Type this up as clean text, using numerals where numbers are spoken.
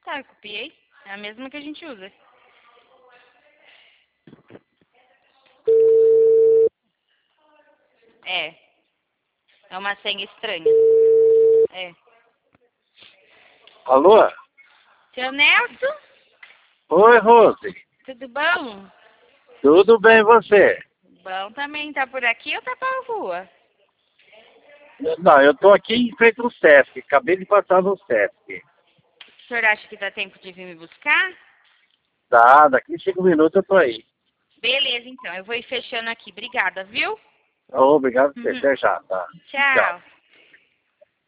Tá, eu copiei. É a mesma que a gente usa. É. É uma senha estranha. É. Alô? Seu Nelson, Oi, Rose. tudo bom? Tudo bem, e você? Bom também. Tá por aqui ou tá pra rua? Não, eu tô aqui em frente ao Sesc. Acabei de passar no Sesc. O senhor acha que dá tempo de vir me buscar? Tá, daqui 5 minutos eu tô aí. Beleza, então. Eu vou ir fechando aqui. Obrigada, viu? Obrigado por você. Uhum. Até já, tá? Tchau. Tchau.